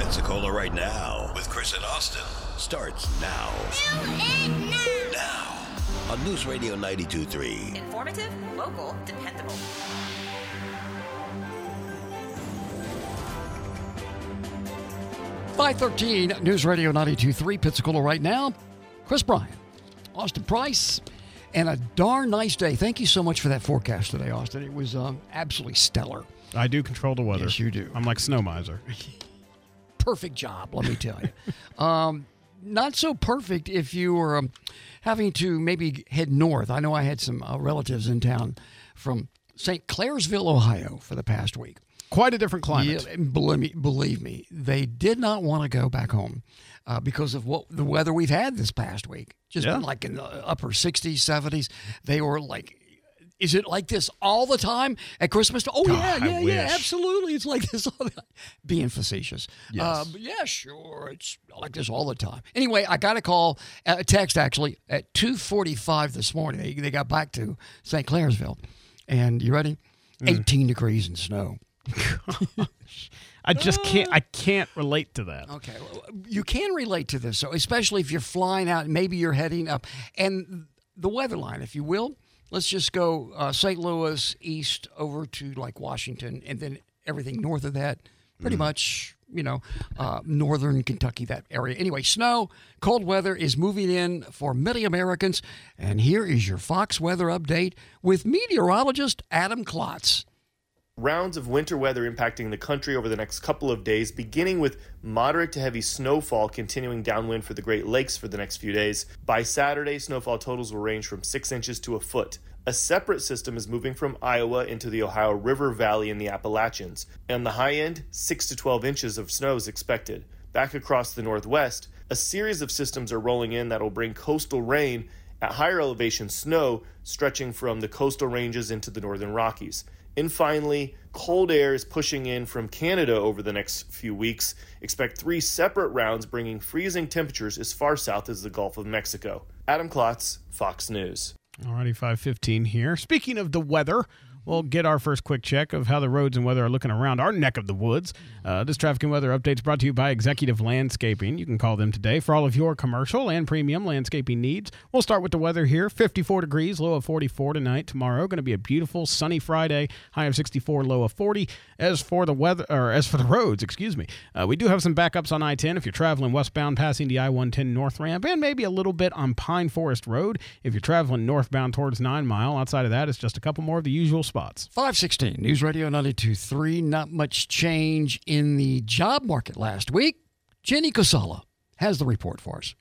Pensacola right now with Chris and Austin starts now. Now on News Radio 92.3. Informative, local, dependable. .513 News Radio 92.3 Pensacola right now. Chris Bryant, Austin Price, and a darn nice day. Thank you so much for that forecast today, Austin. It was absolutely stellar. I do control the weather. Yes, you do. I'm like Snow Miser. Perfect job, let me tell you. Not so perfect if you were having to maybe head north. I know I had some relatives in town from St. Clairsville, Ohio for the past week. Quite a different climate. Yeah, believe me, they did not want to go back home because of the weather we've had this past week. Just been like in the upper 60s, 70s. They were like, is it like this all the time at Christmas? Oh, yeah, absolutely. It's like this all the time. Being facetious. Yes. But yeah, sure. It's like this all the time. Anyway, I got a text actually at 2:45 this morning. They got back to St. Clairsville. And you ready? 18 degrees and snow. I can't relate to that. Okay. Well, you can relate to this, so especially if you're flying out and maybe you're heading up. And the weather line, if you will, let's just go St. Louis east over to like Washington, and then everything north of that, pretty much, northern Kentucky, that area. Anyway, snow, cold weather is moving in for many Americans. And here is your Fox weather update with meteorologist Adam Klotz. Rounds of winter weather impacting the country over the next couple of days, beginning with moderate to heavy snowfall continuing downwind for the Great Lakes for the next few days. By Saturday, snowfall totals will range from 6 inches to a foot. A separate system is moving from Iowa into the Ohio River Valley in the Appalachians. On the high end, 6 to 12 inches of snow is expected. Back across the Northwest, a series of systems are rolling in that will bring coastal rain at higher elevation snow stretching from the coastal ranges into the northern Rockies. And finally, cold air is pushing in from Canada over the next few weeks. Expect 3 separate rounds bringing freezing temperatures as far south as the Gulf of Mexico. Adam Klotz, Fox News. Alrighty, 5:15 here. Speaking of the weather, we'll get our first quick check of how the roads and weather are looking around our neck of the woods. This traffic and weather update is brought to you by Executive Landscaping. You can call them today for all of your commercial and premium landscaping needs. We'll start with the weather here. 54 degrees, low of 44 tonight. Tomorrow, going to be a beautiful sunny Friday, high of 64, low of 40. As for the roads, we do have some backups on I-10 if you're traveling westbound passing the I-110 North Ramp, and maybe a little bit on Pine Forest Road if you're traveling northbound towards 9 Mile. Outside of that, it's just a couple more of the usual spots. 516 News Radio 92.3. Not much change in the job market last week. Jenny Kosala has the report for us.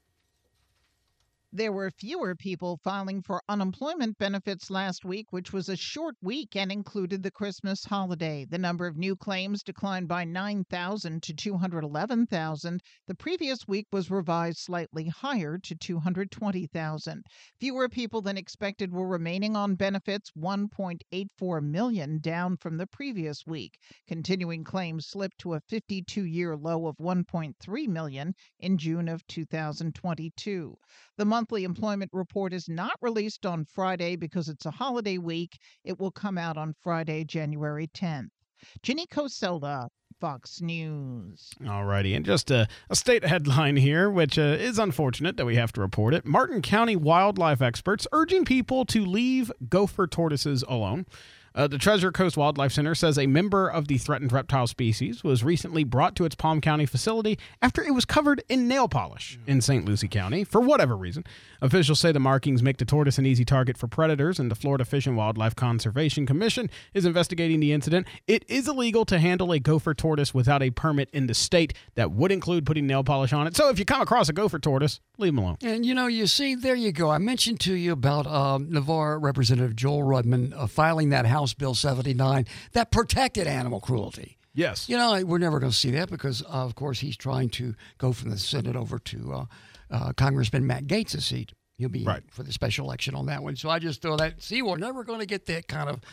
There were fewer people filing for unemployment benefits last week, which was a short week and included the Christmas holiday. The number of new claims declined by 9,000 to 211,000. The previous week was revised slightly higher to 220,000. Fewer people than expected were remaining on benefits, 1.84 million, down from the previous week. Continuing claims slipped to a 52-year low of 1.3 million in June of 2022. The monthly employment report is not released on Friday because it's a holiday week. It will come out on Friday, January 10th. Ginny Coselda, Fox News. All righty, and just a state headline here, which is unfortunate that we have to report it. Martin County wildlife experts urging people to leave gopher tortoises alone. The Treasure Coast Wildlife Center says a member of the threatened reptile species was recently brought to its Palm County facility after it was covered in nail polish in St. Lucie County, for whatever reason. Officials say the markings make the tortoise an easy target for predators, and the Florida Fish and Wildlife Conservation Commission is investigating the incident. It is illegal to handle a gopher tortoise without a permit in the state. That would include putting nail polish on it. So if you come across a gopher tortoise, leave them alone. And, you see, there you go. I mentioned to you about Navarre Representative Joel Rudman filing that House Bill 79 that protected animal cruelty. Yes. We're never going to see that because, of course, he's trying to go from the Senate over to Congressman Matt Gaetz' seat. He'll be for the special election on that one. So I just throw that. See, we're never going to get that kind of,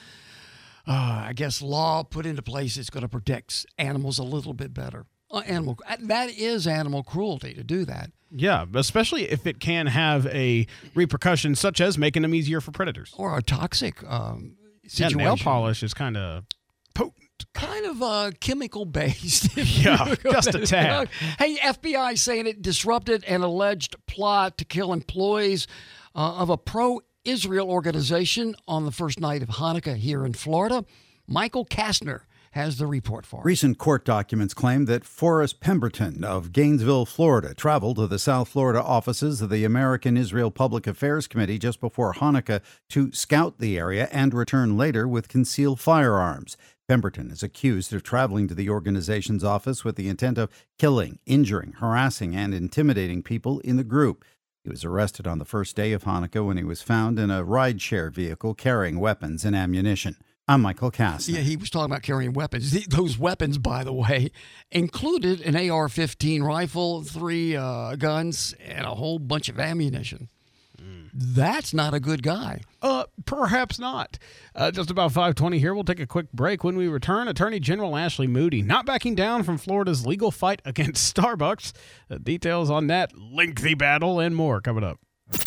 law put into place that's going to protect animals a little bit better. That is animal cruelty to do that. Yeah, especially if it can have a repercussion such as making them easier for predators. Or a toxic situation. Nail polish is kind of potent. kind of chemical based. Yeah, just a tad. Hey, FBI saying it disrupted an alleged plot to kill employees of a pro-Israel organization on the first night of Hanukkah here in Florida. Michael Kastner has the report for us. Recent court documents claim that Forrest Pemberton of Gainesville, Florida, traveled to the South Florida offices of the American Israel Public Affairs Committee just before Hanukkah to scout the area and return later with concealed firearms. Pemberton is accused of traveling to the organization's office with the intent of killing, injuring, harassing, and intimidating people in the group. He was arrested on the first day of Hanukkah when he was found in a rideshare vehicle carrying weapons and ammunition. I'm Michael Kastner. Yeah, he was talking about carrying weapons. Those weapons, by the way, included an AR-15 rifle, 3 guns, and a whole bunch of ammunition. That's not a good guy. Perhaps not. Just about 5:20 here. We'll take a quick break. When we return, Attorney General Ashley Moody not backing down from Florida's legal fight against Starbucks. Details on that lengthy battle and more coming up.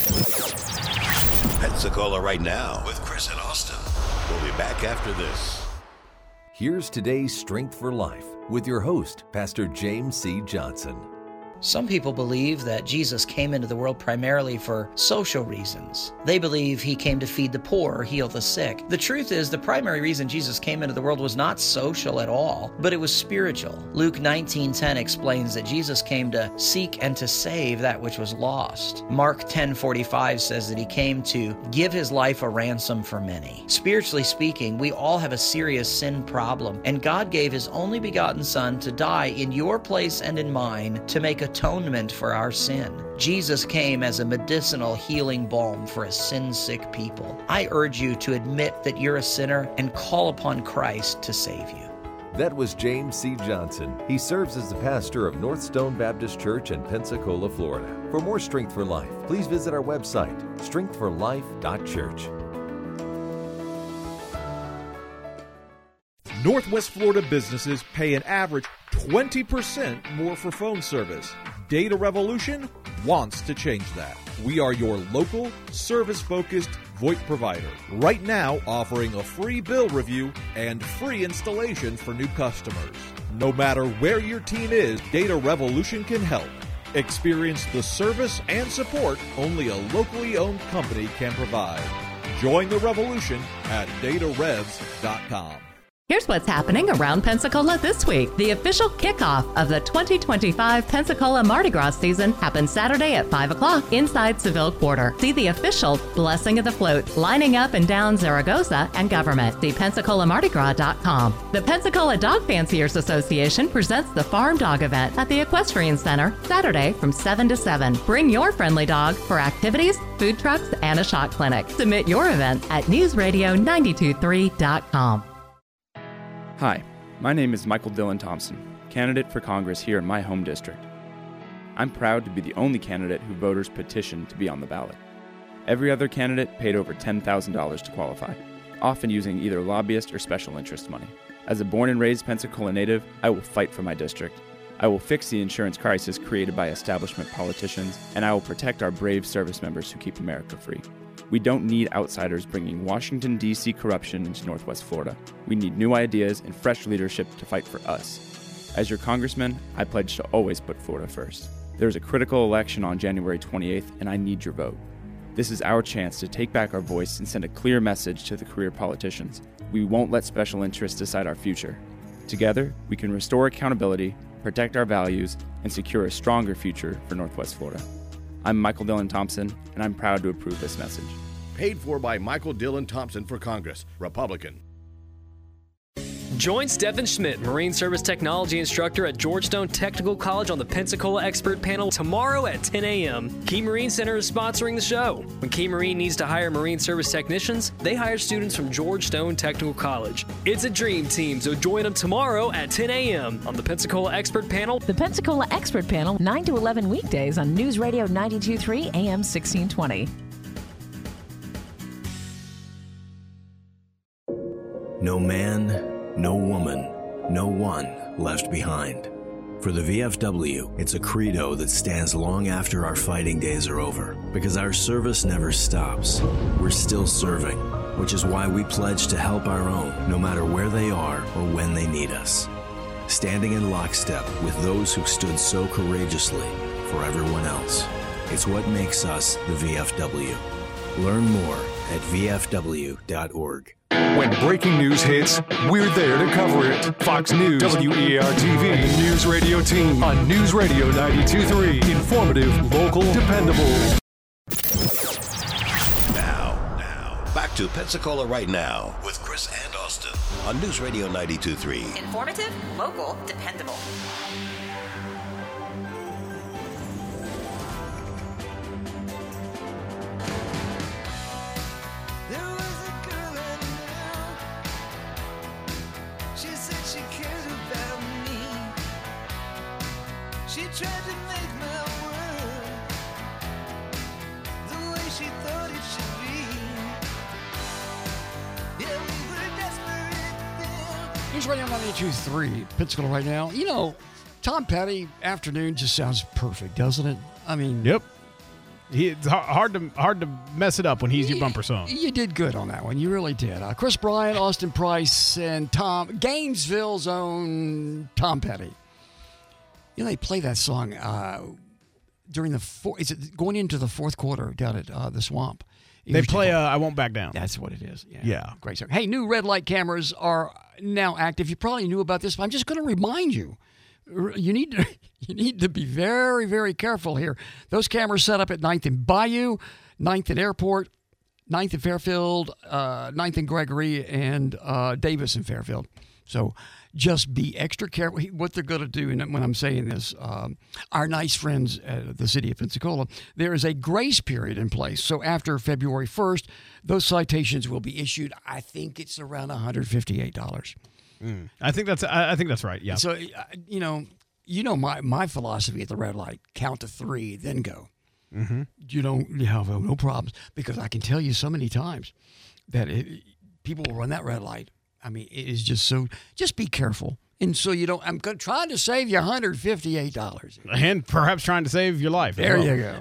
Pensacola Right Now with Chris and Austin. We'll be back after this. Here's today's Strength for Life with your host, Pastor James C. Johnson. Some people believe that Jesus came into the world primarily for social reasons. They believe he came to feed the poor or heal the sick. The truth is, the primary reason Jesus came into the world was not social at all, but it was spiritual. Luke 19:10 explains that Jesus came to seek and to save that which was lost. Mark 10:45 says that he came to give his life a ransom for many. Spiritually speaking, we all have a serious sin problem, and God gave his only begotten Son to die in your place and in mine to make atonement for our sin. Jesus came as a medicinal healing balm for a sin-sick people. I urge you to admit that you're a sinner and call upon Christ to save you. That was James C. Johnson. He serves as the pastor of North Stone Baptist Church in Pensacola, Florida. For more Strength for Life, please visit our website, strengthforlife.church. Northwest Florida businesses pay an average 20% more for phone service. Data Revolution wants to change that. We are your local, service-focused VoIP provider. Right now, offering a free bill review and free installation for new customers. No matter where your team is, Data Revolution can help. Experience the service and support only a locally owned company can provide. Join the revolution at datarevs.com. Here's what's happening around Pensacola this week. The official kickoff of the 2025 Pensacola Mardi Gras season happens Saturday at 5 o'clock inside Seville Quarter. See the official Blessing of the Float lining up and down Zaragoza and Government. See PensacolaMardiGras.com. The Pensacola Dog Fanciers Association presents the Farm Dog event at the Equestrian Center Saturday from 7 to 7. Bring your friendly dog for activities, food trucks, and a shot clinic. Submit your event at newsradio923.com. Hi, my name is Michael Dillon Thompson, candidate for Congress here in my home district. I'm proud to be the only candidate who voters petitioned to be on the ballot. Every other candidate paid over $10,000 to qualify, often using either lobbyist or special interest money. As a born and raised Pensacola native, I will fight for my district. I will fix the insurance crisis created by establishment politicians, and I will protect our brave service members who keep America free. We don't need outsiders bringing Washington, D.C. corruption into Northwest Florida. We need new ideas and fresh leadership to fight for us. As your congressman, I pledge to always put Florida first. There's a critical election on January 28th, and I need your vote. This is our chance to take back our voice and send a clear message to the career politicians. We won't let special interests decide our future. Together, we can restore accountability, protect our values, and secure a stronger future for Northwest Florida. I'm Michael Dillon Thompson, and I'm proud to approve this message. Paid for by Michael Dillon Thompson for Congress, Republican. Join Stephen Schmidt, Marine Service Technology Instructor at Georgetown Technical College on the Pensacola Expert Panel tomorrow at 10 a.m. Key Marine Center is sponsoring the show. When Key Marine needs to hire Marine Service technicians, they hire students from Georgetown Technical College. It's a dream team, so join them tomorrow at 10 a.m. on the Pensacola Expert Panel. The Pensacola Expert Panel, 9 to 11 weekdays on News Radio 92.3 AM 1620. No man, no woman, no one left behind. For the VFW, it's a credo that stands long after our fighting days are over, because our service never stops. We're still serving, which is why we pledge to help our own, no matter where they are or when they need us. Standing in lockstep with those who stood so courageously for everyone else. It's what makes us the VFW. Learn more at vfw.org. When breaking news hits, we're there to cover it. Fox News, WEAR-TV, and News Radio Team on News Radio 92.3. Informative, local, dependable. Now, back to Pensacola Right Now with Chris and Austin on News Radio 92.3. Informative, local, dependable. She tried to make my world the way she thought it should be. Yeah, we were desperate then. News Radio 92.3, Pensacola Right Now. You know, Tom Petty, afternoon just sounds perfect, doesn't it? I mean... Yep. It's hard to mess it up when he's your bumper song. You did good on that one. You really did. Chris Bryant, Austin Price, and Gainesville's own Tom Petty. You know, they play that song during is it going into the fourth quarter down at the Swamp? They play I Won't Back Down. That's what it is. Yeah. Great song. Hey, new red light cameras are now active. You probably knew about this, but I'm just going to remind you. You need to be very, very careful here. Those cameras set up at 9th and Bayou, 9th and Airport, 9th and Fairfield, 9th and Gregory, and Davis and Fairfield. So just be extra careful. What they're going to do, and when I'm saying this, our nice friends at the city of Pensacola, there is a grace period in place. So after February 1st, those citations will be issued. I think it's around $158. I think that's right. Yeah. So you know my philosophy at the red light: count to 3, then go. Mm-hmm. You have no problems, because I can tell you so many times that people will run that red light. I mean, it is just so. Just be careful, and so you don't. I'm trying to save you $158, and perhaps trying to save your life. There you go.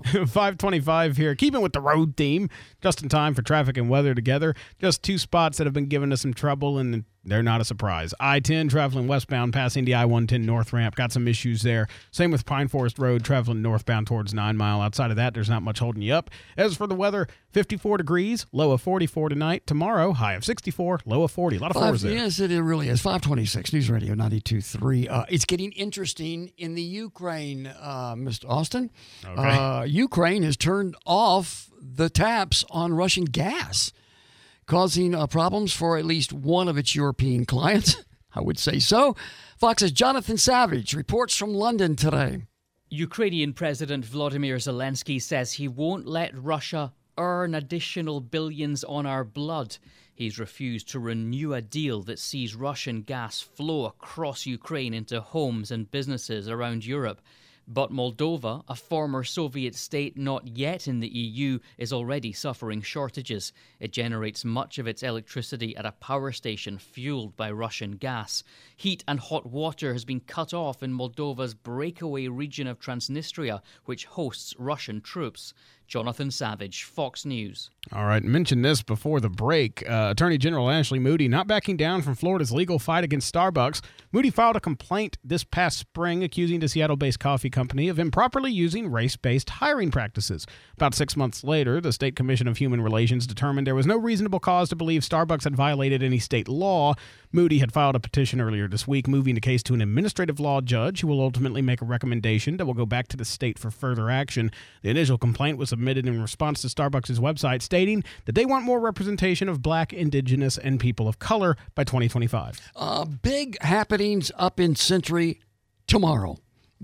5:25 here, keeping with the road theme, just in time for traffic and weather together. Just 2 spots that have been giving us some trouble, and they're not a surprise. I-10 traveling westbound passing the I-110 North Ramp. Got some issues there. Same with Pine Forest Road traveling northbound towards 9 Mile. Outside of that, there's not much holding you up. As for the weather, 54 degrees, low of 44 tonight. Tomorrow, high of 64, low of 40. A lot of fours there. Yes, it really is. 526 News Radio 92.3. It's getting interesting in the Ukraine, Mr. Austin. Okay. Ukraine has turned off the taps on Russian gas, causing problems for at least one of its European clients. I would say so. Fox's Jonathan Savage reports from London today. Ukrainian President Volodymyr Zelensky says he won't let Russia earn additional billions on our blood. He's refused to renew a deal that sees Russian gas flow across Ukraine into homes and businesses around Europe. But Moldova, a former Soviet state not yet in the EU, is already suffering shortages. It generates much of its electricity at a power station fueled by Russian gas. Heat and hot water has been cut off in Moldova's breakaway region of Transnistria, which hosts Russian troops. Jonathan Savage, Fox News. All right, mentioned this before the break. Attorney General Ashley Moody not backing down from Florida's legal fight against Starbucks. Moody filed a complaint this past spring accusing the Seattle-based coffee company of improperly using race-based hiring practices. About 6 months later, the State Commission of Human Relations determined there was no reasonable cause to believe Starbucks had violated any state law. Moody had filed a petition earlier this week, moving the case to an administrative law judge who will ultimately make a recommendation that will go back to the state for further action. The initial complaint was submitted in response to Starbucks' website stating that they want more representation of Black, Indigenous, and people of color by 2025. Big happenings up in Century tomorrow.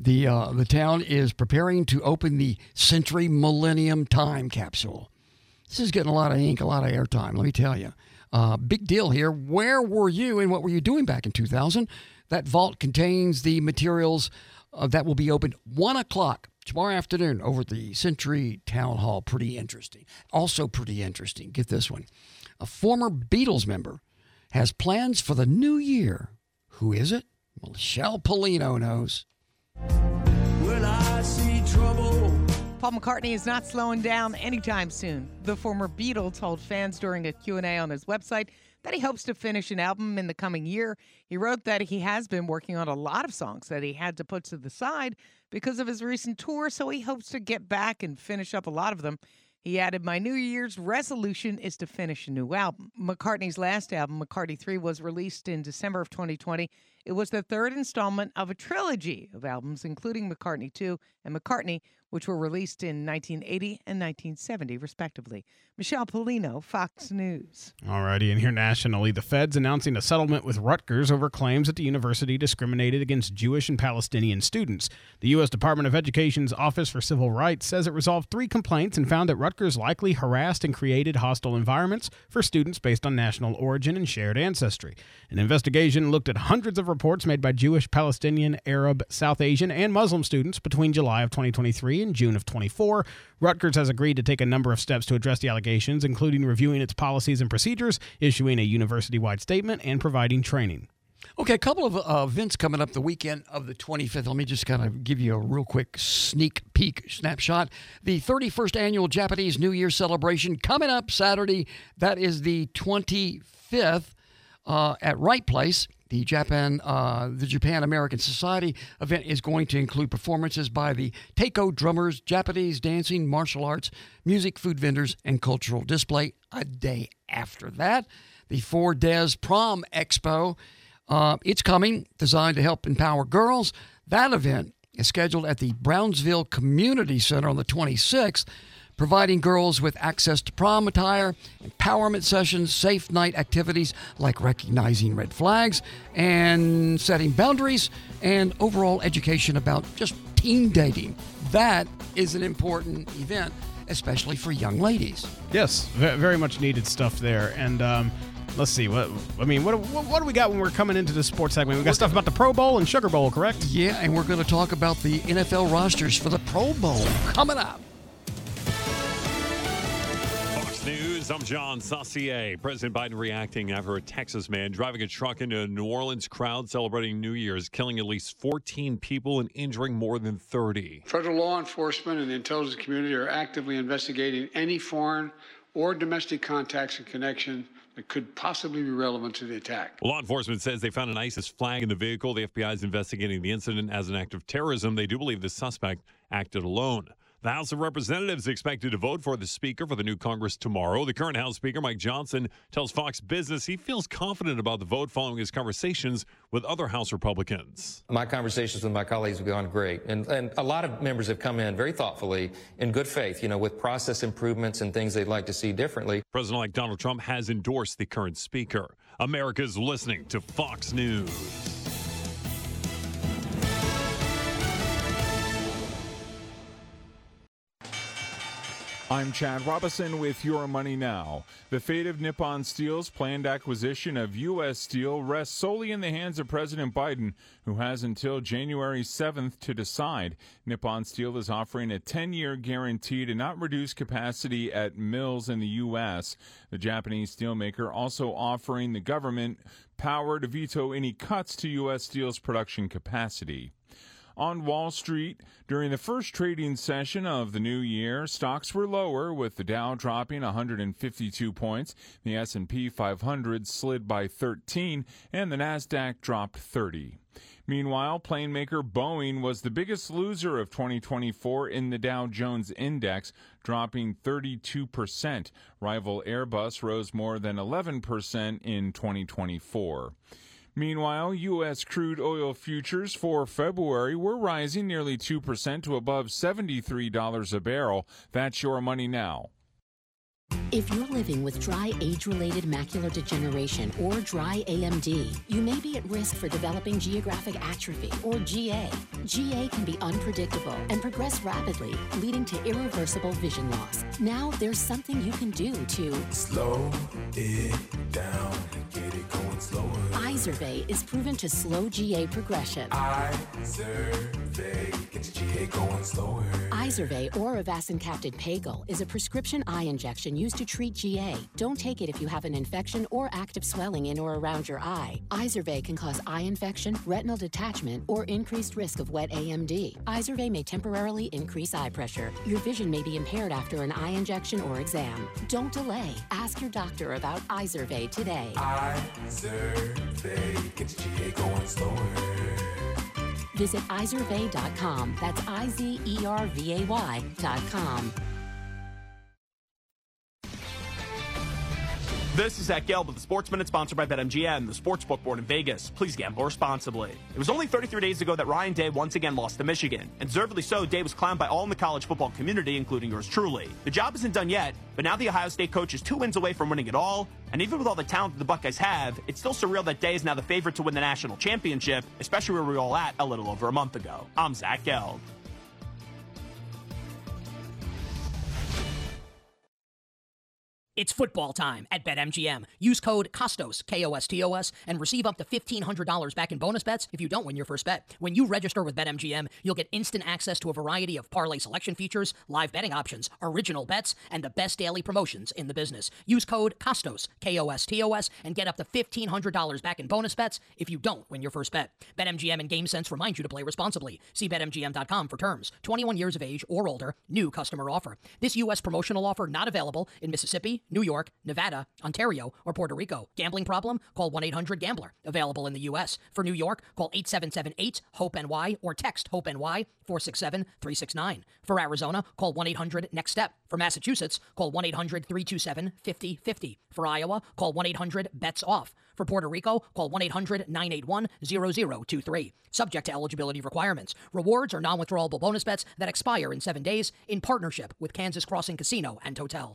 The town is preparing to open the Century Millennium Time Capsule. This is getting a lot of ink, a lot of airtime, let me tell you. Big deal here. Where were you and what were you doing back in 2000? That vault contains the materials that will be opened 1 o'clock tomorrow afternoon over at the Century Town Hall. Pretty interesting. Also pretty interesting. Get this one. A former Beatles member has plans for the new year. Who is it? Well, Michelle Polino knows. When I see trouble Paul McCartney is not slowing down anytime soon. The former Beatle told fans during a Q&A on his website that he hopes to finish an album in the coming year. He wrote that he has been working on a lot of songs that he had to put to the side because of his recent tour, so he hopes to get back and finish up a lot of them. He added, "My New Year's resolution is to finish a new album." McCartney's last album, McCartney 3, was released in December of 2020. It was the third installment of a trilogy of albums, including McCartney 2 and McCartney, which were released in 1980 and 1970, respectively. Michelle Polino, Fox News. Alrighty, and here nationally, the feds announcing a settlement with Rutgers over claims that the university discriminated against Jewish and Palestinian students. The U.S. Department of Education's Office for Civil Rights says it resolved 3 complaints and found that Rutgers likely harassed and created hostile environments for students based on national origin and shared ancestry. An investigation looked at hundreds of reports made by Jewish, Palestinian, Arab, South Asian, and Muslim students between July of 2023 and June of 24. Rutgers has agreed to take a number of steps to address the allegations, including reviewing its policies and procedures, issuing a university-wide statement, and providing training. Okay, a couple of events coming up the weekend of the 25th. Let me just kind of give you a real quick sneak peek snapshot. The 31st Annual Japanese New Year celebration coming up Saturday. That is the 25th at Wright Place. The Japan American Society event is going to include performances by the Taiko drummers, Japanese dancing, martial arts, music, food vendors, and cultural display. A day after that, the Four Des Prom Expo. It's coming, designed to help empower girls. That event is scheduled at the Brownsville Community Center on the 26th, providing girls with access to prom attire, empowerment sessions, safe night activities like recognizing red flags and setting boundaries, and overall education about just teen dating. That is an important event, especially for young ladies. Yes, very much needed stuff there. And let's see. What do we got when we're coming into the sports segment? We got stuff about the Pro Bowl and Sugar Bowl, correct? Yeah, and we're going to talk about the NFL rosters for the Pro Bowl coming up. News, I'm John Saucier. President Biden reacting after a Texas man driving a truck into a New Orleans crowd celebrating New Year's, killing at least 14 people and injuring more than 30. Federal law enforcement and the intelligence community are actively investigating any foreign or domestic contacts and connection that could possibly be relevant to the attack. Law enforcement says they found an ISIS flag in the vehicle. The FBI is investigating the incident as an act of terrorism. They do believe the suspect acted alone. The House of Representatives expected to vote for the Speaker for the new Congress tomorrow. The current House Speaker, Mike Johnson, tells Fox Business he feels confident about the vote following his conversations with other House Republicans. My conversations with my colleagues have gone great. And a lot of members have come in very thoughtfully, in good faith, with process improvements and things they'd like to see differently. President-elect Donald Trump has endorsed the current Speaker. America's listening to Fox News. I'm Chad Robinson with Your Money Now. The fate of Nippon Steel's planned acquisition of U.S. Steel rests solely in the hands of President Biden, who has until January 7th to decide. Nippon Steel is offering a 10-year guarantee to not reduce capacity at mills in the U.S. The Japanese steelmaker also offering the government power to veto any cuts to U.S. Steel's production capacity. On Wall Street, during the first trading session of the new year, stocks were lower, with the Dow dropping 152 points, the S&P 500 slid by 13, and the Nasdaq dropped 30. Meanwhile, plane maker Boeing was the biggest loser of 2024 in the Dow Jones Index, dropping 32%. Rival Airbus rose more than 11% in 2024. Meanwhile, U.S. crude oil futures for February were rising nearly 2% to above $73 a barrel. That's Your Money Now. If you're living with dry age-related macular degeneration or dry AMD, you may be at risk for developing geographic atrophy or GA. GA can be unpredictable and progress rapidly, leading to irreversible vision loss. Now there's something you can do to slow it down and get it going slower. Izervay is proven to slow GA progression. Izervay gets GA going slower. Izervay or Avastin-Captid Pagel is a prescription eye injection used to treat GA. Don't take it if you have an infection or active swelling in or around your eye. Izervay can cause eye infection, retinal detachment, or increased risk of wet AMD. Izervay may temporarily increase eye pressure. Your vision may be impaired after an eye injection or exam. Don't delay. Ask your doctor about Izervay today. Izervay gets GA going slower. Visit Izervay.com. That's IZERVAY.com. This is Zach Gelb with the Sports Minute, sponsored by BetMGM, the sportsbook board in Vegas. Please gamble responsibly. It was only 33 days ago that Ryan Day once again lost to Michigan. And deservedly so, Day was clowned by all in the college football community, including yours truly. The job isn't done yet, but now the Ohio State coach is 2 wins away from winning it all. And even with all the talent that the Buckeyes have, it's still surreal that Day is now the favorite to win the national championship, especially where we were all at a little over a month ago. I'm Zach Gelb. It's football time at BetMGM. Use code KOSTOS, KOSTOS, and receive up to $1,500 back in bonus bets if you don't win your first bet. When you register with BetMGM, you'll get instant access to a variety of parlay selection features, live betting options, original bets, and the best daily promotions in the business. Use code KOSTOS, KOSTOS, and get up to $1,500 back in bonus bets if you don't win your first bet. BetMGM and GameSense remind you to play responsibly. See BetMGM.com for terms. 21 years of age or older. New customer offer. This U.S. promotional offer not available in Mississippi, New York, Nevada, Ontario, or Puerto Rico. Gambling problem? Call 1-800-GAMBLER. Available in the U.S. For New York, call 877-8-HOPE-NY or text HOPE-NY 467-369. For Arizona, call 1-800-NEXT-STEP. For Massachusetts, call 1-800-327-5050. For Iowa, call 1-800-BETS-OFF. For Puerto Rico, call 1-800-981-0023. Subject to eligibility requirements. Rewards are non-withdrawable bonus bets that expire in 7 days in partnership with Kansas Crossing Casino and Hotel.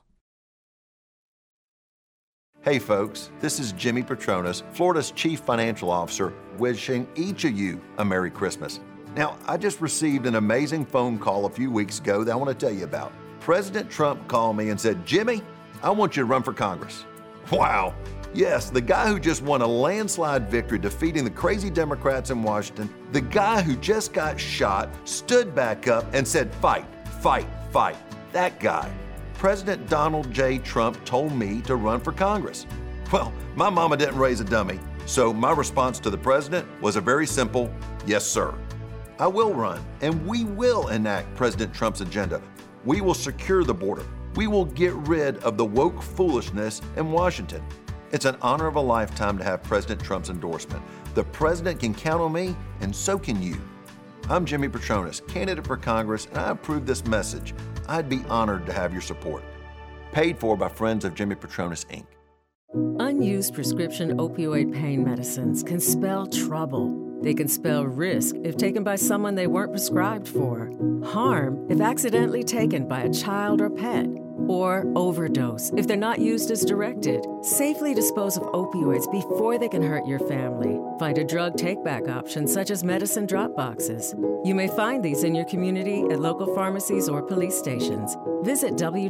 Hey folks, this is Jimmy Petronas, Florida's Chief Financial Officer, wishing each of you a Merry Christmas. Now, I just received an amazing phone call a few weeks ago that I want to tell you about. President Trump called me and said, Jimmy, I want you to run for Congress. Wow. Yes, the guy who just won a landslide victory defeating the crazy Democrats in Washington, the guy who just got shot, stood back up and said, fight, fight, fight. That guy. President Donald J. Trump told me to run for Congress. Well, my mama didn't raise a dummy, so my response to the president was a very simple, yes, sir. I will run, and we will enact President Trump's agenda. We will secure the border. We will get rid of the woke foolishness in Washington. It's an honor of a lifetime to have President Trump's endorsement. The president can count on me, and so can you. I'm Jimmy Petronas, candidate for Congress, and I approve this message. I'd be honored to have your support. Paid for by Friends of Jimmy Petronas, Inc. Unused prescription opioid pain medicines can spell trouble. They can spell risk if taken by someone they weren't prescribed for, harm if accidentally taken by a child or pet, or overdose if they're not used as directed. Safely dispose of opioids before they can hurt your family. Find a drug take-back option such as medicine drop boxes. You may find these in your community at local pharmacies or police stations. Visit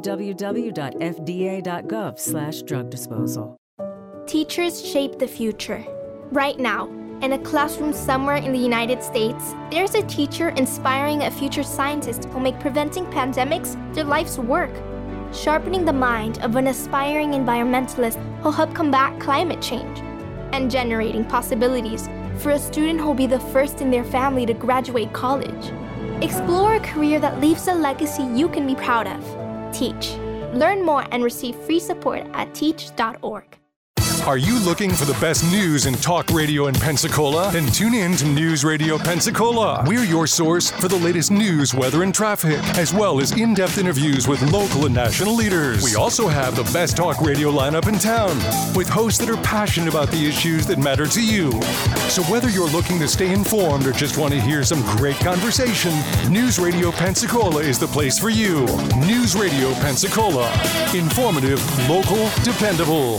www.fda.gov/drug disposal. Teachers shape the future. Right now, in a classroom somewhere in the United States, there's a teacher inspiring a future scientist who'll make preventing pandemics their life's work. Sharpening the mind of an aspiring environmentalist who'll help combat climate change. And generating possibilities for a student who'll be the first in their family to graduate college. Explore a career that leaves a legacy you can be proud of. Teach. Learn more and receive free support at teach.org. Are you looking for the best news in talk radio in Pensacola? Then tune in to News Radio Pensacola. We're your source for the latest news, weather, and traffic, as well as in-depth interviews with local and national leaders. We also have the best talk radio lineup in town, with hosts that are passionate about the issues that matter to you. So whether you're looking to stay informed or just want to hear some great conversation, News Radio Pensacola is the place for you. News Radio Pensacola. Informative, local, dependable.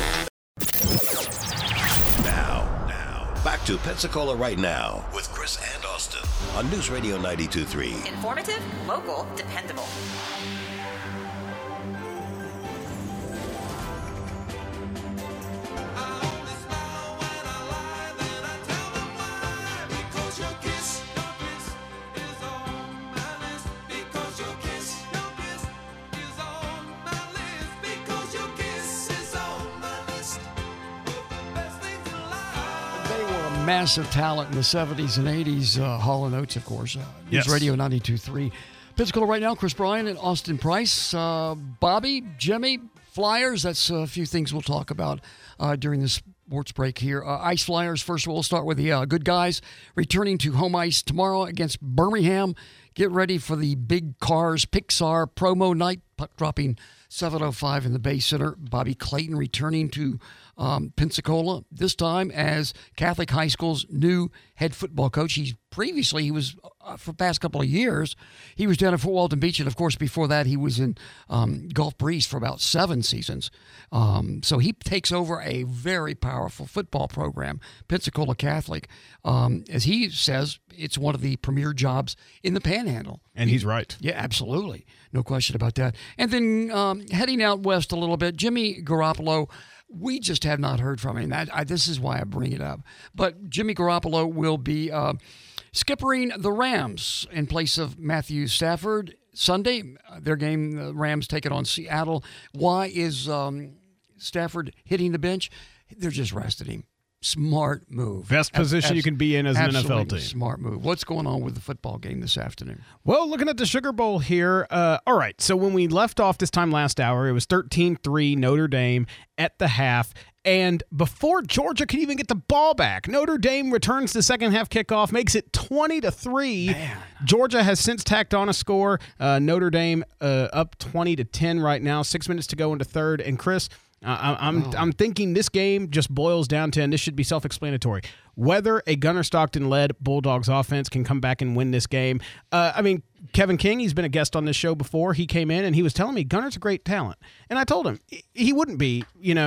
Back to Pensacola Right Now with Chris and Austin on News Radio 92.3. Informative, local, dependable. Because massive talent in the 70s and 80s. Hall & Oates, of course. Yes. News Radio 92.3. Pensacola right now, Chris Bryan and Austin Price. Bobby, Jimmy, Flyers. That's a few things we'll talk about during this sports break here. Ice Flyers, first of all, we'll start with the good guys returning to home ice tomorrow against Birmingham. Get ready for the Big Cars Pixar promo night. Puck dropping 7:05 in the Bay Center. Bobby Clayton returning to Pensacola, this time as Catholic High School's new head football coach. He was, for the past couple of years, he was down at Fort Walton Beach, and of course before that he was in Gulf Breeze for about 7 seasons. So he takes over a very powerful football program, Pensacola Catholic. As he says, it's one of the premier jobs in the Panhandle. And he's right. Yeah, absolutely. No question about that. And then heading out west a little bit, Jimmy Garoppolo, we just have not heard from him. This is why I bring it up. But Jimmy Garoppolo will be skippering the Rams in place of Matthew Stafford Sunday. Their game, the Rams take it on Seattle. Why is Stafford hitting the bench? They're just resting him. Smart move. Best position you can be in as an NFL team. Smart move. What's going on with the football game this afternoon? Well, looking at the Sugar Bowl here, all right, so when we left off this time last hour, it was 13-3 Notre Dame at the half, and before Georgia could even get the ball back, Notre Dame returns the second half kickoff, makes it 20-3. Man. Georgia has since tacked on a score. Notre Dame up 20-10 right now, 6 minutes to go into third, and Chris, I'm thinking this game just boils down to, and this should be self-explanatory, whether a Gunnar Stockton-led Bulldogs offense can come back and win this game. Kevin King, he's been a guest on this show before. He came in and he was telling me Gunnar's a great talent. And I told him he wouldn't be,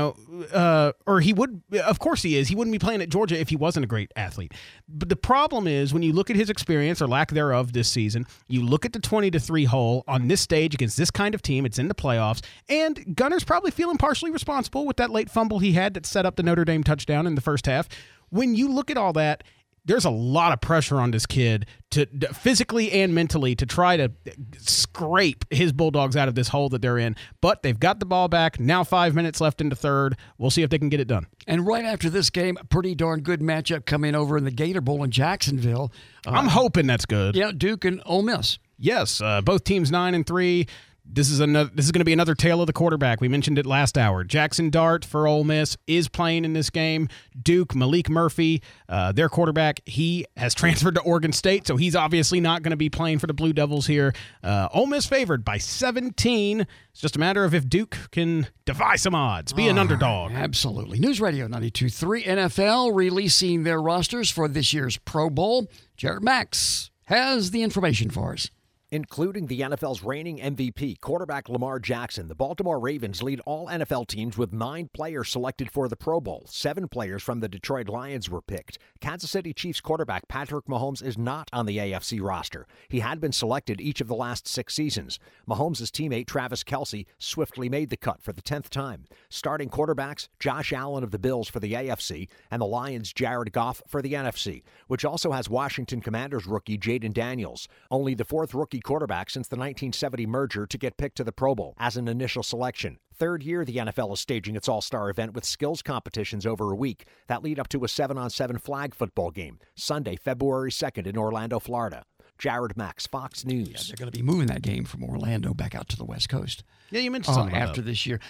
or he would, of course he is. He wouldn't be playing at Georgia if he wasn't a great athlete. But the problem is when you look at his experience or lack thereof this season, you look at the 20-3 hole on this stage against this kind of team. It's in the playoffs. And Gunnar's probably feeling partially responsible with that late fumble he had that set up the Notre Dame touchdown in the first half. When you look at all that, there's a lot of pressure on this kid to physically and mentally to try to scrape his Bulldogs out of this hole that they're in. But they've got the ball back. Now 5 minutes left into third. We'll see if they can get it done. And right after this game, a pretty darn good matchup coming over in the Gator Bowl in Jacksonville. I'm hoping that's good. Yeah, Duke and Ole Miss. Yes, both teams 9-3. This is going to be another tale of the quarterback. We mentioned it last hour. Jackson Dart for Ole Miss is playing in this game. Duke, Malik Murphy, their quarterback, he has transferred to Oregon State, so he's obviously not going to be playing for the Blue Devils here. Ole Miss favored by 17. It's just a matter of if Duke can defy some odds, be an underdog. Absolutely. News Radio 92.3 NFL releasing their rosters for this year's Pro Bowl. Jared Max has the information for us. Including the NFL's reigning MVP, quarterback Lamar Jackson, the Baltimore Ravens lead all NFL teams with 9 players selected for the Pro Bowl. 7 players from the Detroit Lions were picked. Kansas City Chiefs quarterback Patrick Mahomes is not on the AFC roster. He had been selected each of the last 6 seasons. Mahomes' teammate Travis Kelce swiftly made the cut for the 10th time. Starting quarterbacks, Josh Allen of the Bills for the AFC and the Lions' Jared Goff for the NFC, which also has Washington Commanders rookie Jaden Daniels, only the 4th rookie quarterback since the 1970 merger to get picked to the Pro Bowl as an initial selection. 3rd year the NFL is staging its all-star event with skills competitions over a week that lead up to a 7-on-7 flag football game, Sunday, February 2nd in Orlando, Florida. Jared Max, Fox News. Yeah, they're going to be moving that game from Orlando back out to the West Coast. Yeah, you mentioned something after this year.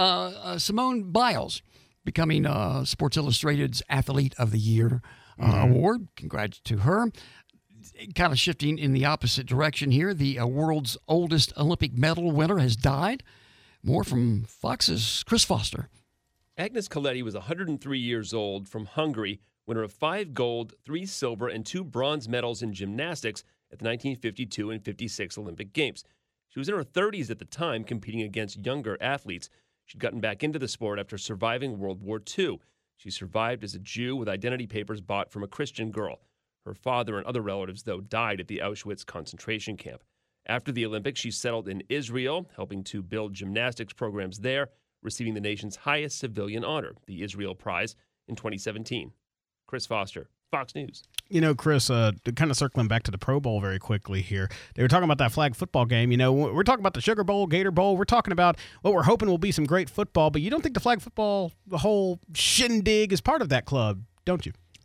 Simone Biles becoming Sports Illustrated's Athlete of the Year award. Congrats to her. Kind of shifting in the opposite direction here. The world's oldest Olympic medal winner has died. More from Fox's Chris Foster. Agnes Coletti was 103 years old, from Hungary, winner of 5 gold, 3 silver, and 2 bronze medals in gymnastics at the 1952 and 56 Olympic Games. She was in her 30s at the time, competing against younger athletes. She'd gotten back into the sport after surviving World War II. She survived as a Jew with identity papers bought from a Christian girl. Her father and other relatives, though, died at the Auschwitz concentration camp. After the Olympics, she settled in Israel, helping to build gymnastics programs there, receiving the nation's highest civilian honor, the Israel Prize, in 2017. Chris Foster, Fox News. You know, Chris, kind of circling back to the Pro Bowl very quickly here. They were talking about that flag football game. You know, we're talking about the Sugar Bowl, Gator Bowl. We're talking about what we're hoping will be some great football, but you don't think the flag football, the whole shindig is part of that club, don't you?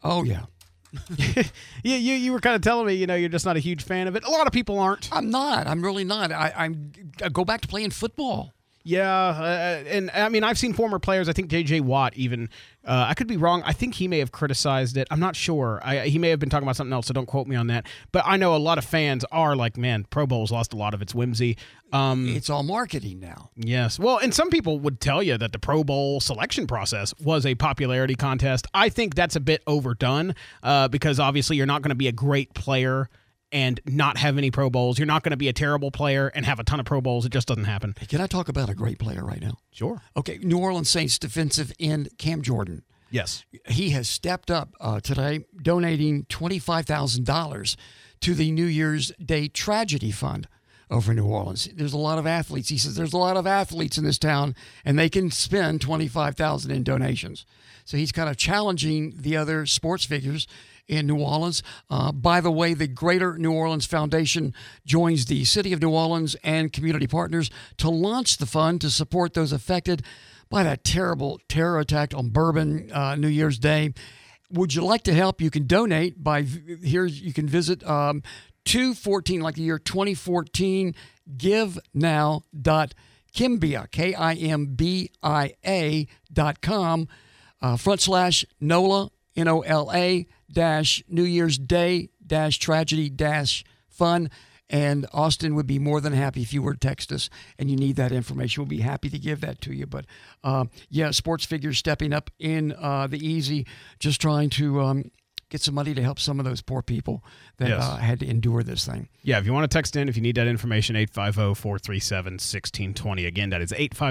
Oh, yeah. You were kind of telling me, you're just not a huge fan of it. A lot of people aren't. I'm not. I'm really not. I go back to playing football. Yeah, and I mean, I've seen former players. I think J.J. Watt even, I could be wrong. I think he may have criticized it. I'm not sure. He may have been talking about something else, so don't quote me on that. But I know a lot of fans are like, man, Pro Bowl's lost a lot of its whimsy. It's all marketing now. Yes. Well, and some people would tell you that the Pro Bowl selection process was a popularity contest. I think that's a bit overdone because obviously you're not going to be a great player and not have any Pro Bowls. You're not going to be a terrible player and have a ton of Pro Bowls. It just doesn't happen. Hey, can I talk about a great player right now? Sure. Okay, New Orleans Saints defensive end Cam Jordan. Yes. He has stepped up today, donating $25,000 to the New Year's Day Tragedy Fund over New Orleans. There's a lot of athletes. He says there's a lot of athletes in this town, and they can spend $25,000 in donations. So he's kind of challenging the other sports figures in New Orleans. By the way, the Greater New Orleans Foundation joins the City of New Orleans and community partners to launch the fund to support those affected by that terrible terror attack on Bourbon New Year's Day. Would you like to help? You can donate by you can visit 214, like the year 2014, givenow.kimbia, KIMBIA.com, /NOLA, NOLA, New Year's Day Tragedy Fun. And Austin would be more than happy if you were to text us and you need that information. We'll be happy to give that to you. But sports figures stepping up in the easy, just trying to get some money to help some of those poor people that had to endure this thing. Yeah, if you want to text in, if you need that information, 850-437-1620. Again, that is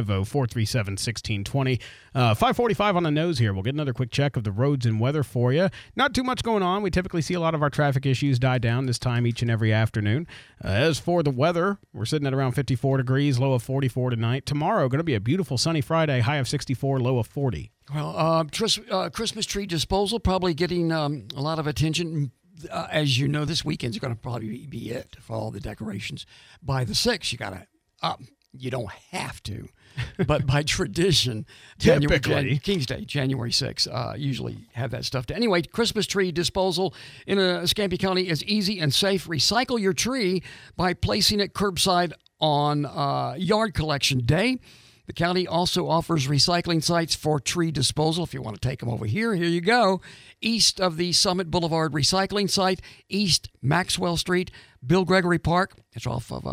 850-437-1620. 5:45 on the nose here. We'll get another quick check of the roads and weather for you. Not too much going on. We typically see a lot of our traffic issues die down this time each and every afternoon. As for the weather, we're sitting at around 54 degrees, low of 44 tonight. Tomorrow, going to be a beautiful sunny Friday, high of 64, low of 40. Well, Christmas tree disposal probably getting a lot of attention. As you know, this weekend's going to probably be it for all the decorations. By the 6th, you got to you don't have to, but by tradition, King's Day, January 6th, usually have that stuff. Anyway, Christmas tree disposal in Escambia County is easy and safe. Recycle your tree by placing it curbside on yard collection day. The county also offers recycling sites for tree disposal. If you want to take them over here you go. East of the Summit Boulevard recycling site, East Maxwell Street, Bill Gregory Park. It's off of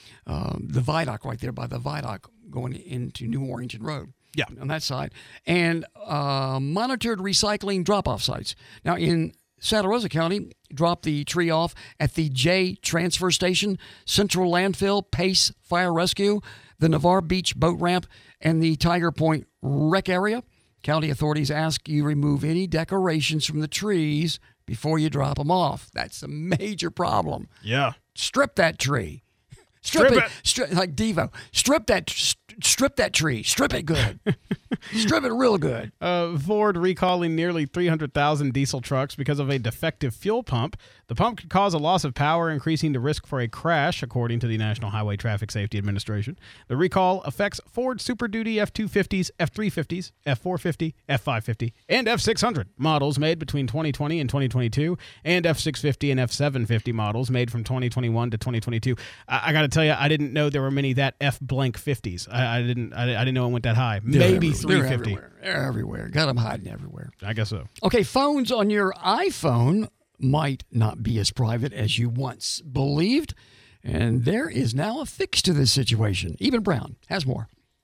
the Viaduct right there by the Viaduct going into New Orleans Road. Yeah. On that side. And monitored recycling drop-off sites. Now, in Santa Rosa County, drop the tree off at the J Transfer Station, Central Landfill, Pace Fire Rescue, the Navarre Beach Boat Ramp, and the Tiger Point Rec Area. County authorities ask you remove any decorations from the trees before you drop them off. That's a major problem. Yeah. Strip that tree. Strip it. Like Devo. Strip that tree. Strip it good. Strip it real good. Ford recalling nearly 300,000 diesel trucks because of a defective fuel pump. The pump could cause a loss of power, increasing the risk for a crash, according to the National Highway Traffic Safety Administration. The recall affects Ford Super Duty F-250s, F-350s, F-450, F-550, and F-600 models made between 2020 and 2022, and F-650 and F-750 models made from 2021 to 2022. I got to tell you, I didn't know there were many that F-blank-50s. I didn't know it went that high. Maybe 350. They're everywhere. Got them hiding everywhere. I guess so. Okay, phones on your iPhone might not be as private as you once believed, and there is now a fix to this situation. Eben Brown has more.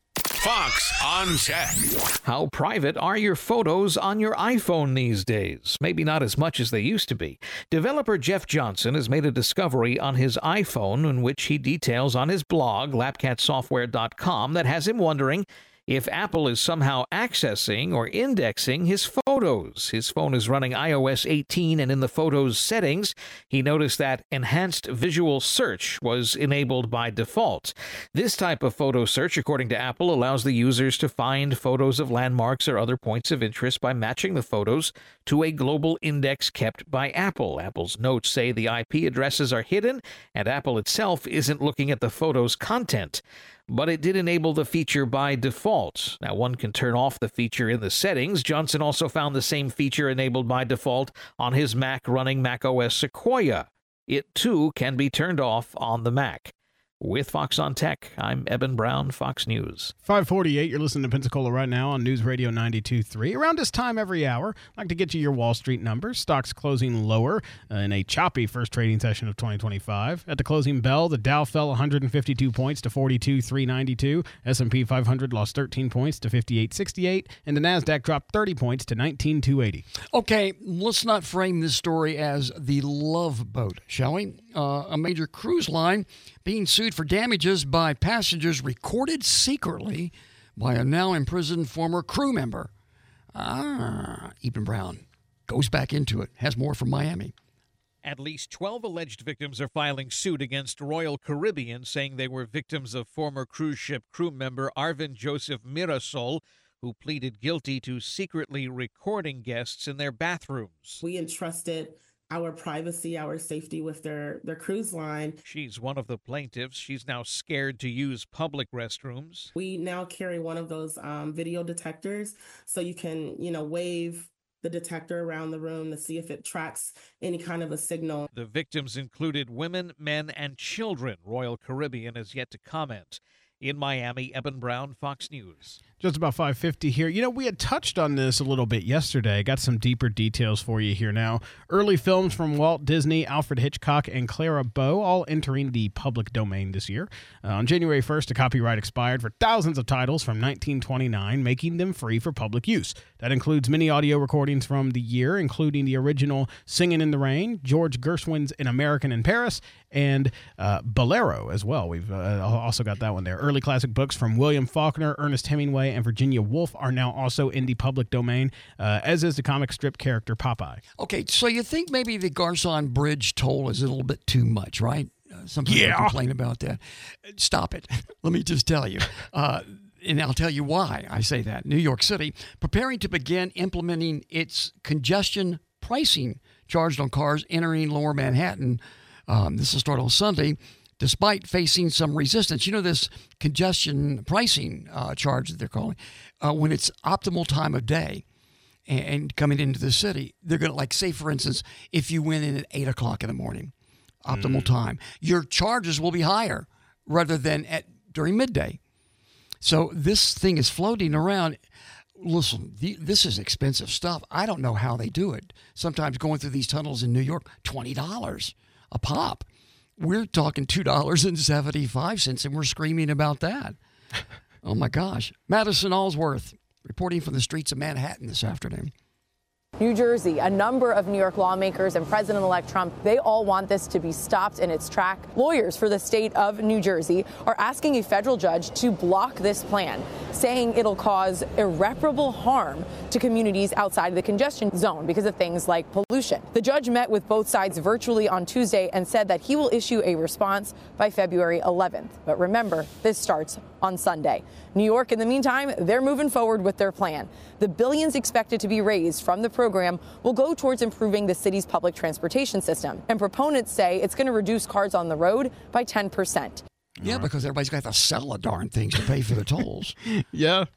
Fox on Tech. How private are your photos on your iPhone these days? Maybe not as much as they used to be. Developer Jeff Johnson has made a discovery on his iPhone in which he details on his blog, lapcatsoftware.com, that has him wondering if Apple is somehow accessing or indexing his photos. His phone is running iOS 18, and in the Photos settings, he noticed that Enhanced Visual Search was enabled by default. This type of photo search, according to Apple, allows the users to find photos of landmarks or other points of interest by matching the photos to a global index kept by Apple. Apple's notes say the IP addresses are hidden, and Apple itself isn't looking at the photo's content. but it did enable the feature by default. Now, one can turn off the feature in the settings. Johnson also found the same feature enabled by default on his Mac running macOS Sequoia. It, too, can be turned off on the Mac. With Fox on Tech, I'm Eben Brown, Fox News. 548, you're listening to Pensacola right now on News Radio 92.3. Around this time every hour, I'd like to get you your Wall Street numbers. Stocks closing lower in a choppy first trading session of 2025. At the closing bell, the Dow fell 152 points to 42,392. S&P 500 lost 13 points to 58,68. And the NASDAQ dropped 30 points to 19,280. Okay, let's not frame this story as the Love Boat, shall we? A major cruise line being sued for damages by passengers recorded secretly by a now imprisoned former crew member. Eben Brown goes back into it, has more from Miami. At least 12 alleged victims are filing suit against Royal Caribbean, saying they were victims of former cruise ship crew member Arvin Joseph Mirasol, who pleaded guilty to secretly recording guests in their bathrooms. We entrusted our privacy, our safety with their cruise line. She's one of the plaintiffs. She's now scared to use public restrooms. We now carry one of those video detectors, so you can, wave the detector around the room to see if it tracks any kind of a signal. The victims included women, men, and children. Royal Caribbean has yet to comment. In Miami, Eben Brown, Fox News. Just about 5:50 here. We had touched on this a little bit yesterday. Got some deeper details for you here now. Early films from Walt Disney, Alfred Hitchcock, and Clara Bow all entering the public domain this year. On January 1st, the copyright expired for thousands of titles from 1929, making them free for public use. That includes many audio recordings from the year, including the original Singin' in the Rain, George Gershwin's An American in Paris, and Bolero as well. We've also got that one there. Early classic books from William Faulkner, Ernest Hemingway, and Virginia Woolf are now also in the public domain, as is the comic strip character Popeye. Okay, so you think maybe the Garcon Bridge toll is a little bit too much, right? Some people complain about that. Stop it. Let me just tell you. And I'll tell you why I say that. New York City, preparing to begin implementing its congestion pricing charged on cars entering Lower Manhattan. This will start on Sunday, despite facing some resistance. This congestion pricing charge that they're calling, when it's optimal time of day and coming into the city, they're going to, say, for instance, if you went in at 8 o'clock in the morning, optimal time, your charges will be higher rather than during midday. So this thing is floating around. Listen, this is expensive stuff. I don't know how they do it. Sometimes going through these tunnels in New York, $20 a pop. We're talking $2.75, and we're screaming about that. Oh, my gosh. Madison Allsworth reporting from the streets of Manhattan this afternoon. New Jersey, a number of New York lawmakers and President-elect Trump, they all want this to be stopped in its track. Lawyers for the state of New Jersey are asking a federal judge to block this plan, saying it'll cause irreparable harm to communities outside of the congestion zone because of things like pollution. The judge met with both sides virtually on Tuesday and said that he will issue a response by February 11th. But remember, this starts on Sunday. New York, in the meantime, they're moving forward with their plan. The billions expected to be raised from the program will go towards improving the city's public transportation system. And proponents say it's going to reduce cars on the road by 10%. Yeah, because everybody's got to sell the darn things to pay for the tolls. Yeah.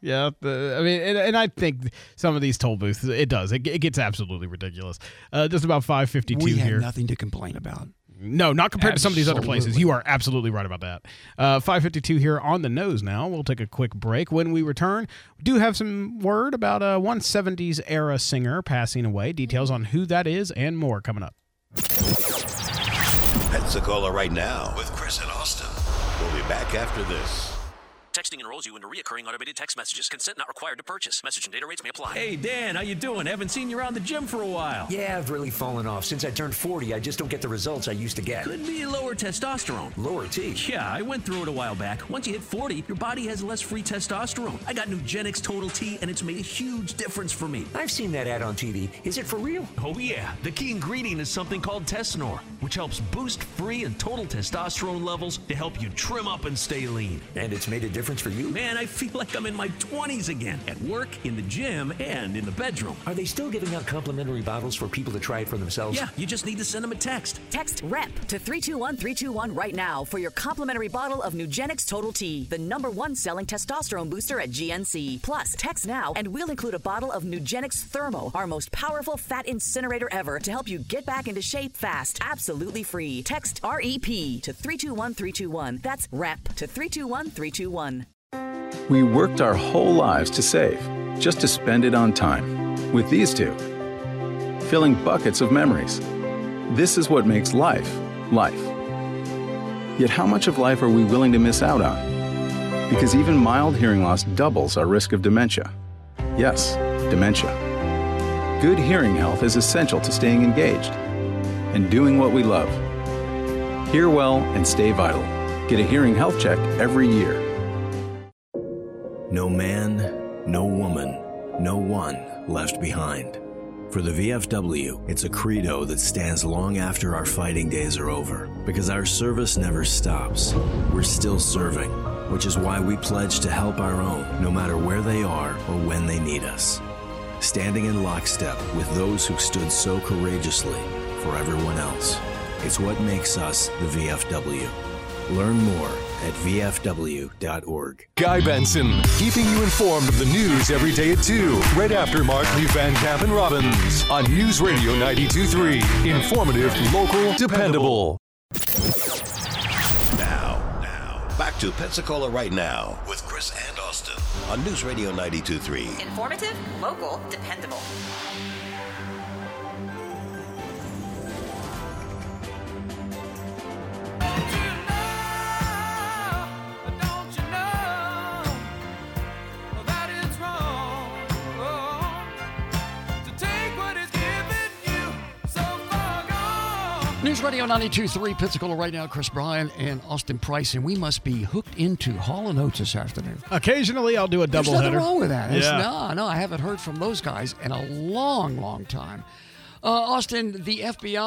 And I think some of these toll booths, it does. It gets absolutely ridiculous. Just about 5:52 we here. We have nothing to complain about. No, not compared to some of these other places. You are absolutely right about that. 5:52 here on the nose now. We'll take a quick break. When we return, we do have some word about a 170s era singer passing away. Details on who that is and more coming up. Pensacola right now with Chris and Austin. We'll be back after this. Texting enrolls you into recurring automated text messages. Consent not required to purchase. Message and data rates may apply. Hey, Dan, how you doing? Haven't seen you around the gym for a while. Yeah, I've really fallen off. Since I turned 40, I just don't get the results I used to get. Could be lower testosterone. Lower T? Yeah, I went through it a while back. Once you hit 40, your body has less free testosterone. I got Nugenix Total T, and it's made a huge difference for me. I've seen that ad on TV. Is it for real? Oh, yeah. The key ingredient is something called Tesnor, which helps boost free and total testosterone levels to help you trim up and stay lean. And it's made a difference difference for you? Man, I feel like I'm in my 20s again. At work, in the gym, and in the bedroom. Are they still giving out complimentary bottles for people to try it for themselves? Yeah, you just need to send them a text. Text REP to 321-321 right now for your complimentary bottle of Nugenix Total T, the #1 selling testosterone booster at GNC. Plus, text now and we'll include a bottle of Nugenix Thermo, our most powerful fat incinerator ever, to help you get back into shape fast. Absolutely free. Text REP to 321-321. That's REP to 321-321. We worked our whole lives to save, just to spend it on time. With these two, filling buckets of memories. This is what makes life, life. Yet how much of life are we willing to miss out on? Because even mild hearing loss doubles our risk of dementia. Yes, dementia. Good hearing health is essential to staying engaged and doing what we love. Hear well and stay vital. Get a hearing health check every year. No man, no woman, no one left behind. For the VFW, it's a credo that stands long after our fighting days are over, because our service never stops. We're still serving, which is why we pledge to help our own, no matter where they are or when they need us. Standing in lockstep with those who stood so courageously for everyone else. It's what makes us the VFW. Learn more at vfw.org. Guy Benson, keeping you informed of the news every day at 2, right after Markley, Van Camp, and Robbins on News Radio 92.3. Informative, local, dependable. Now, back to Pensacola Right Now with Chris and Austin on News Radio 92.3. Informative, local, dependable. News Radio 92.3, Pensacola Right Now. Chris Bryan and Austin Price, and we must be hooked into Hall & Oates this afternoon. Occasionally, I'll do a doubleheader. There's nothing wrong with that. Yeah. No, I haven't heard from those guys in a long, long time. Austin, the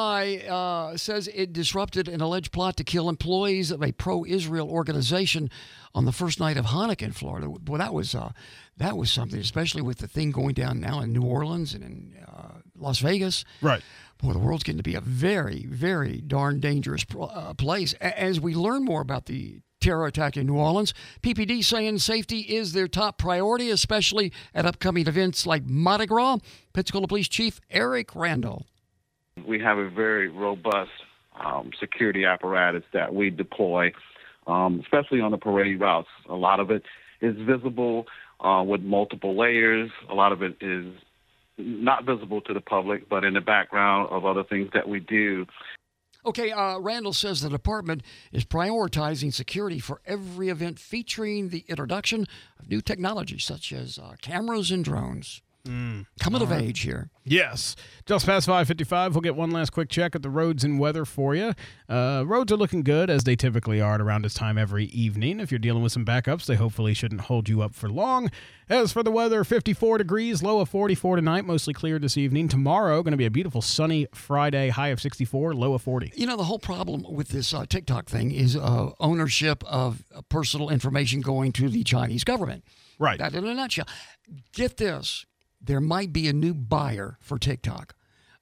FBI says it disrupted an alleged plot to kill employees of a pro-Israel organization on the first night of Hanukkah in Florida. Boy, that was something, especially with the thing going down now in New Orleans and in Las Vegas. Right. Boy, the world's getting to be a very, very darn dangerous place. As we learn more about the terror attack in New Orleans, PPD saying safety is their top priority, especially at upcoming events like Mardi Gras. Pensacola Police Chief Eric Randall. We have a very robust security apparatus that we deploy, especially on the parade routes. A lot of it is visible with multiple layers. A lot of it is not visible to the public, but in the background of other things that we do. Okay, Randall says the department is prioritizing security for every event featuring the introduction of new technologies such as cameras and drones. Coming of age here. Yes. Just past 5:55, we'll get one last quick check at the roads and weather for you. Roads are looking good, as they typically are at around this time every evening. If you're dealing with some backups, they hopefully shouldn't hold you up for long. As for the weather, 54 degrees, low of 44 tonight, mostly clear this evening. Tomorrow, going to be a beautiful sunny Friday, high of 64, low of 40. You know, the whole problem with this TikTok thing is ownership of personal information going to the Chinese government. Right. That in a nutshell. Get this. There might be a new buyer for TikTok.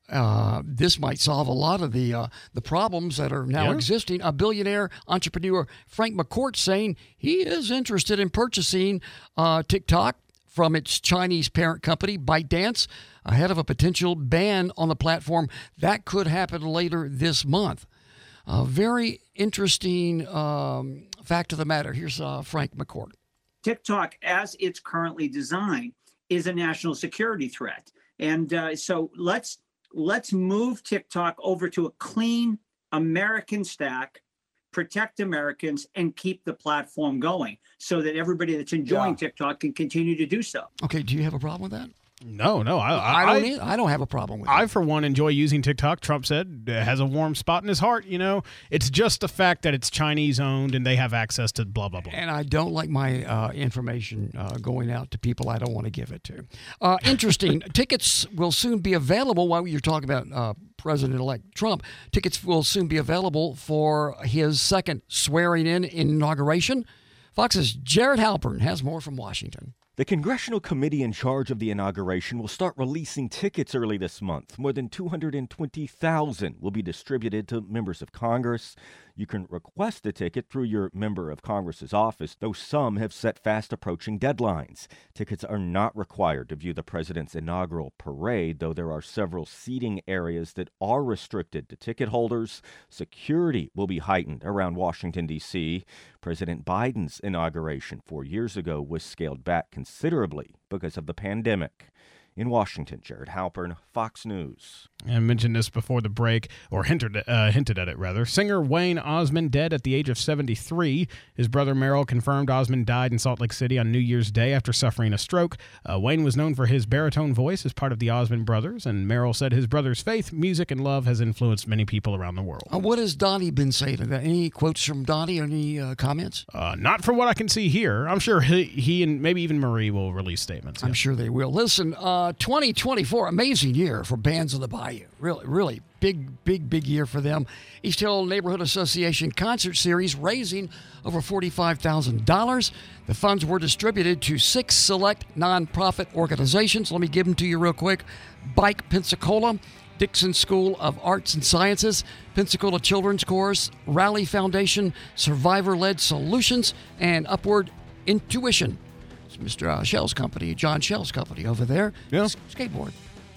This might solve a lot of the problems that are now existing. A billionaire entrepreneur, Frank McCourt, saying he is interested in purchasing TikTok from its Chinese parent company, ByteDance, ahead of a potential ban on the platform. That could happen later this month. Very interesting fact of the matter. Here's Frank McCourt. TikTok, as it's currently designed, is a national security threat. And so let's move TikTok over to a clean American stack, protect Americans, and keep the platform going so that everybody that's enjoying TikTok can continue to do so. Okay, do you have a problem with that? No, I don't have a problem with it. I, for one, enjoy using TikTok. Trump said it has a warm spot in his heart. You know, it's just the fact that it's Chinese owned and they have access to blah, blah, blah. And I don't like my information going out to people I don't want to give it to. Interesting. Tickets will soon be available while you're talking about President-elect Trump. Tickets will soon be available for his second swearing-in inauguration. Fox's Jared Halpern has more from Washington. The congressional committee in charge of the inauguration will start releasing tickets early this month. More than 220,000 will be distributed to members of Congress. You can request a ticket through your member of Congress's office, though some have set fast approaching deadlines. Tickets are not required to view the president's inaugural parade, though there are several seating areas that are restricted to ticket holders. Security will be heightened around Washington, D.C. President Biden's inauguration 4 years ago was scaled back considerably because of the pandemic. In Washington, Jared Halpern, Fox News. I mentioned this before the break, or hinted at it, rather. Singer Wayne Osmond dead at the age of 73. His brother Merrill confirmed Osmond died in Salt Lake City on New Year's Day after suffering a stroke. Wayne was known for his baritone voice as part of the Osmond brothers, and Merrill said his brother's faith, music, and love has influenced many people around the world. What has Donnie been saying to that? Any quotes from Donnie or any comments? Not from what I can see here. I'm sure he and maybe even Marie will release statements. I'm sure they will. Listen, 2024, amazing year for Bands of the Bayou. Really big year for them. East Hill Neighborhood Association concert series raising over $45,000. The funds were distributed to 6 select nonprofit organizations. Let me give them to you real quick. Bike Pensacola, Dixon School of Arts and Sciences, Pensacola Children's Chorus, Rally Foundation, Survivor-Led Solutions, and Upward Intuition. It's Mr. Shell's company, John Shell's company over there. Yeah. Skateboard.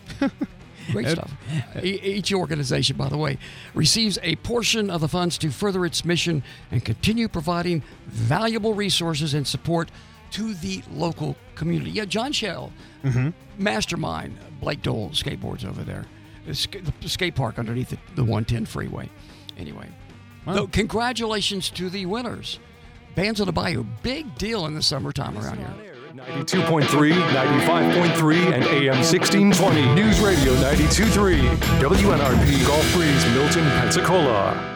Great stuff. Each organization, by the way, receives a portion of the funds to further its mission and continue providing valuable resources and support to the local community. Yeah, John Shell, mastermind, Blake Dole skateboards over there. The skate park underneath the 110 freeway. Anyway, so congratulations to the winners. Bands of the Bayou, big deal in the summertime around here. 92.3, 95.3, and AM 1620. News Radio 92.3. WNRP Gulf Breeze, Milton, Pensacola.